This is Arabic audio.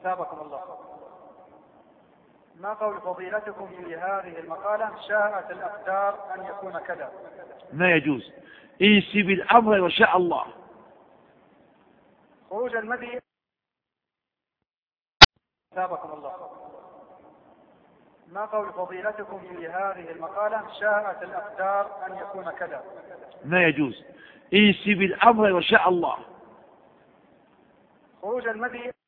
ثابكم الله. ما قول فضيلتكم في هذه المقالة شاءت الأقدار أن يكون كذا؟ ما يجوز، انسي بالأمر وشاء الله. خروج المذي. ثابكم الله. ما قول فضيلتكم في هذه المقالة شاءت الأقدار أن يكون كذا؟ ما يجوز، انسي بالأمر وشاء الله. خروج المذي.